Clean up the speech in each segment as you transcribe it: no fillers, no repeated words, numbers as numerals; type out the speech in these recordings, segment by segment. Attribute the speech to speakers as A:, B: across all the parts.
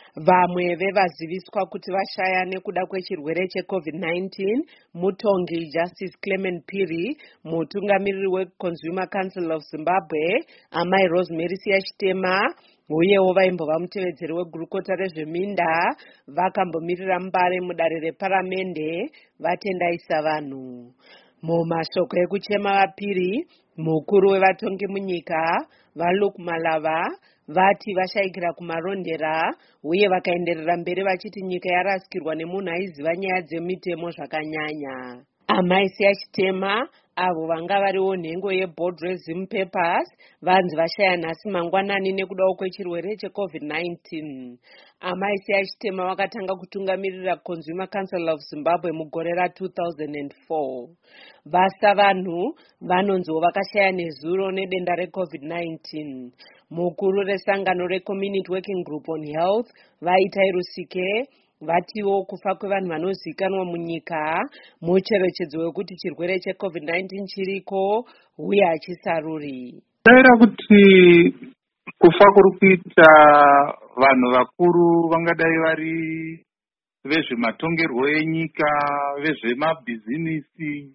A: Vamwe vevaziviswa kuti vashaya nekuda kwechirwere cheCovid-19 mutongi Justice Clement Phiri, mutungamiriri weConsumer Council of Zimbabwe, amai Rosemary Siya Chitema, uyewo vaimbova mutevedzeri wegurukota rezveminda vakambomirira Mbare mudare reparamende vatendaisa vanhu. Mumashoko ekuchema vaPhiri, mukuru wevatongi munyika vaLuke Malava vati vashayikira kumarondera uye vakaenderera mberi vachiti nyika yarasikirwa nemunhu aiziva nyaya dzemitemo zvakanyanya. Amai Siya Chitema avo vanga variwo nhengo yeBoardroom Papers vanzi vashaya nhasi mangwanani nekudawo kwechirwere cheCovid-19. Amai Siya Chitema vakatanga kutungamirira Consumer Council of Zimbabwe mugore ra2004. Vasa vanhu vanonziwo vakashaya nezuro nedenda reCovid-19. Mukuru resangano reCommunity Working Group on Health Vaitai Rusike vatiwo kufa kwevanhu vanozivikanwa munyika mucherechedzo wekuti chirwere cheCovid-19 chiriko uye hachisaruri.
B: Taira kuti kufa kuri kuita vanhu vakuru vangadai vari vezvematongerwo enyika, vezvemabhizinisi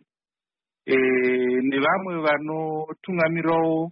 B: nevamwe vanotungamirawo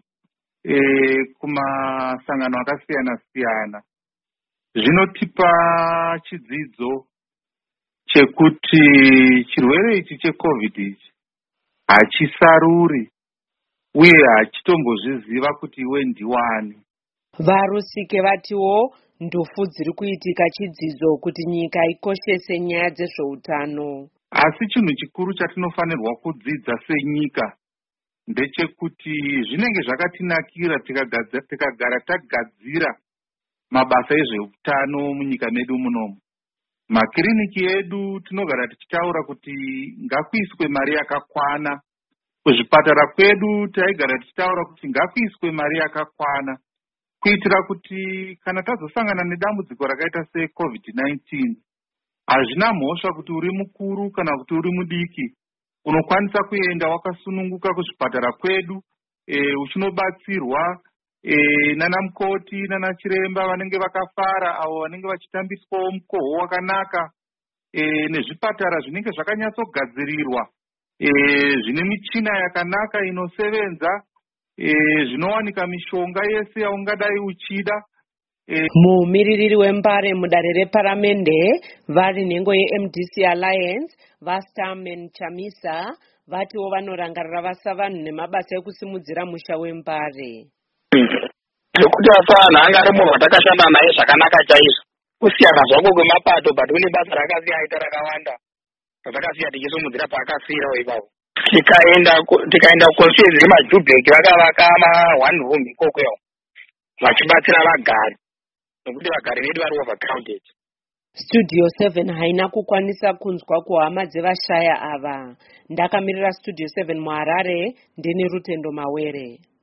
B: kumasangano akasiyana siyana. Zvinotipa chidzidzo chekuti chirwere ichi cheCovid ichi hachisaruri uye hachitombozviziva kuti iwe ndiwani.
A: Varusike vatiwo ndofu dziri kuitika chidzidzo kuti nyika ikoshese nyaya dzezveutano.
B: Asi chinhu chikuru chatinofanirwa kudzidza senyika ndechekuti zvinenge zvakatinakira tikagara tagadzira mabasa ezveutano munyika medu munomu. Makiriniki edu tinogara tichitaura kuti ngakuiswe mari yakakwana. Kuzvipatara kwedu taigara tichitaura kuti ngakuiswe mari yakakwana kuitira kuti kana tazosangana nedambudziko rakaita seCovid-19 hazvina mhosva kuti uri mukuru kana kuti uri mudiki, unokwanisa kuenda wakasununguka kuzvipatara kwedu uchinobatsirwa nana mukoti nana chiremba vanenge vakafara, avo vanenge vachitambiswawo mukoho wakanaka, nezvipatara zvinenge zvakanyatsogadzirirwa, zvine michina yakanaka inosevenza, zvinowanika mishonga yese yaungadai uchida.
A: Mumiririri wembare mudare reparamende vari nhengo yeMDC Alliance vaStarman Chamisa vatiwo vanorangarira vasa vanhu nemabasa ekusimudzira musha wembare.
C: Nekuti asa vanhu anga ari munhu watakashanda naye zvakanaka chaizvo, kusiyana zvako kwemapato but une basa rakasiya aita rakawanda ratakasiya tichisimudzira paakasiyirawo ipapo. Tikaenda kuconstituency yemaJubek vakavaka ma1 room ikokweyo vachibatsira vagari nekuti vagari vedu vari overcrowded.
A: Studio 7 haina kukwanisa kunzwa kuhama dzevashaya ava. Ndakamirira Studio 7 muHarare ndini Rutendo Mawere.